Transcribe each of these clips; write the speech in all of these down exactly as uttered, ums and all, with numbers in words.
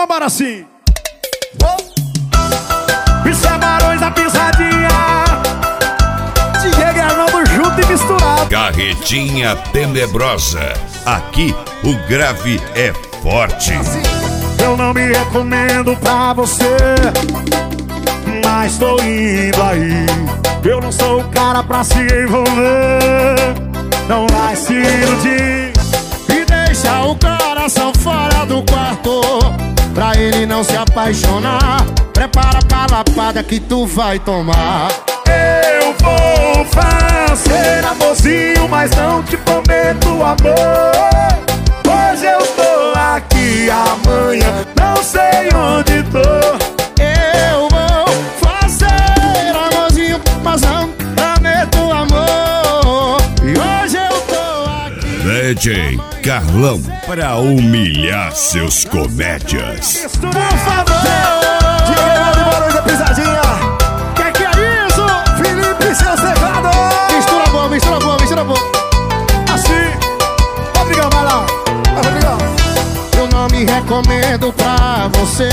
vambora assim. Isso é Barões da Pisadinha. Diego e Arnaldo junto e misturado. Carretinha Tenebrosa. Aqui o grave é forte. Eu não me recomendo pra você, mas tô indo aí. Eu não sou o cara pra se envolver. Não vai se iludir e deixa o coração fora do quarto, pra ele não se apaixonar. Prepara pra lapada que tu vai tomar. Eu vou fazer amorzinho, mas não te prometo amor. Hoje eu tô aqui, amanhã não sei onde tô. Eu vou fazer amorzinho, mas não prometo amor. E hoje eu tô aqui. D J Carlão, pra humilhar seus comédias. Por favor, Diego e Barões da Pisadinha. Que que é isso? Felipe, seus teclados. Mistura boa, mistura boa, mistura boa. Assim, Rodrigão, vai lá. Vai, Rodrigão. Eu não me recomendo pra você,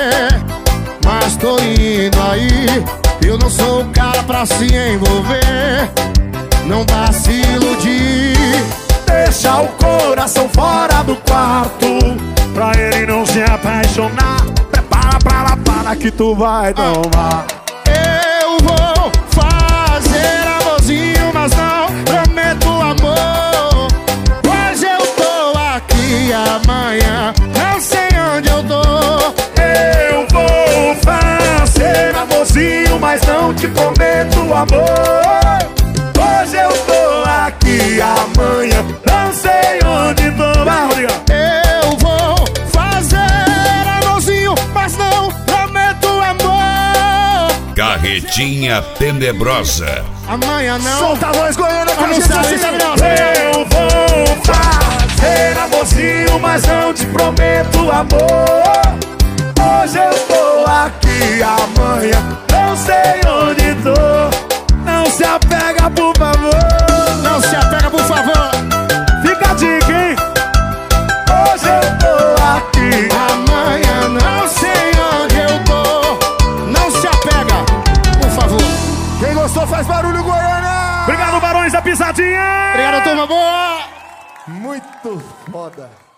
mas tô indo aí. Eu não sou o cara pra se envolver. Não dá se iludir. Deixa o coração fora do quarto, pra ele não se apaixonar. Prepara pra lapada que tu vai tomar. Eu vou fazer amorzinho, mas não prometo amor. Hoje eu tô aqui, amanhã não sei onde eu tô. Eu vou fazer amorzinho, mas não te prometo amor. Hoje eu tô aqui, amanhã não sei onde tô. Vai, Rodrigo. Eu vou fazer amorzinho, mas não prometo amor. Carretinha Tenebrosa. Amanhã não. Solta a voz, Goiânia, com a gente Anunciar assim. isso, Gabriel. Eu vou fazer amorzinho, mas não te prometo amor. Hoje eu tô aqui, amanhã não sei onde tô. Não se apega, por favor. Não se apega, por favor. Fica a dica, hein? Hoje eu tô aqui, Amanhã não sei onde eu tô. Não se apega, por favor. quem gostou faz barulho, Goiânia. Obrigado, Barões da Pisadinha. Obrigado, turma boa. Muito foda.